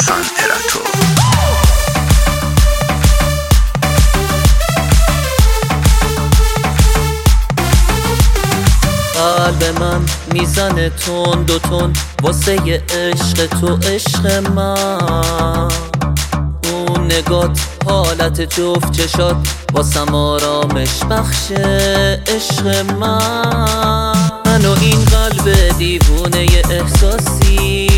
احسان اراتو. قلب من میزنه تند و تند واسه عشق تو عشق من. اون نگات حالت جفت چشات واسم آرامش بخش عشق من و این قلب دیوونه احساسی.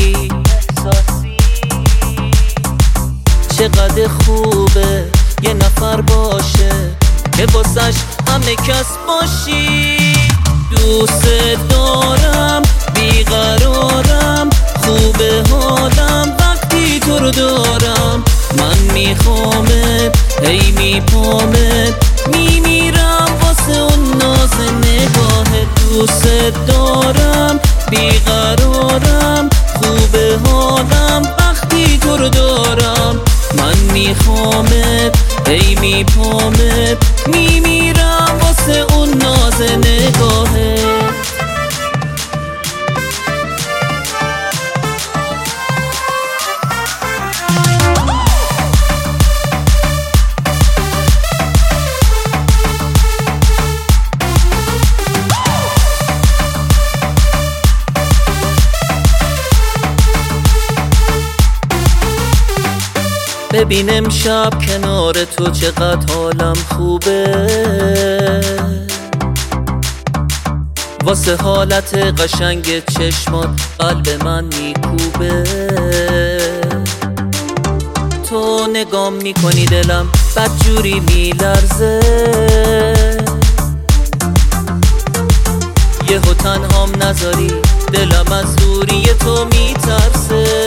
چقدر خوبه یه نفر باشه که واسش همه کس باشی. دوست دارم بیقرارم خوبه حالم وقتی تو رو دارم. من میخوامت هی میپامت میمیرم واسه اون ناز نگاهت. دوست دارم بیقرارم خوبه حالم وقتی تو رو دارم. من میخوامت هی میپامت میمیرم واسه اون ناز نگاهت. ببین امشب کنار تو چقدر حالم خوبه. واسه حالت قشنگ چشمات قلب من میکوبه. تو نگام میکنی دلم بدجوری میلرزه. یهو تنهام نذاری دلم از دوری تو میترسه.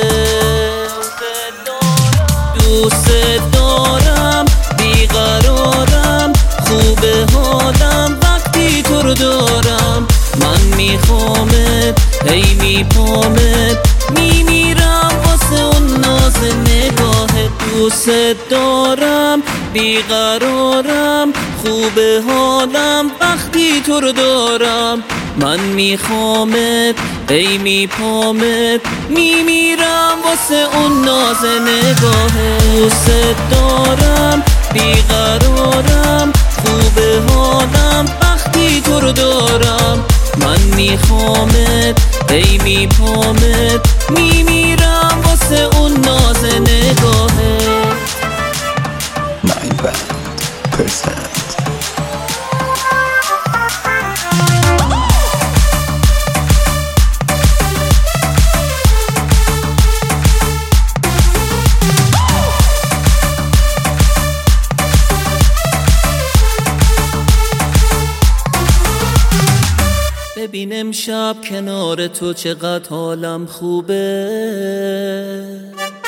دوست دارم بیقرارم خوبه حالم وقتی تو رو دارم. من میخوامت هی میپامت میمیرم واسه اون ناز نگاهت. دوست دارم بیقرارم خوبه حالم وقتی تو رو دارم. من میخوامت هی میپامت میمیرم واسه اون ناز نگاهت. دوست دارم بیقرارم خوبه حالم وقتی تو رو دارم. من میخوامت هی میپامت میمیرم واسه اون ناز نگاهت. 9% ببین امشب کنار تو چقدر حالم خوبه.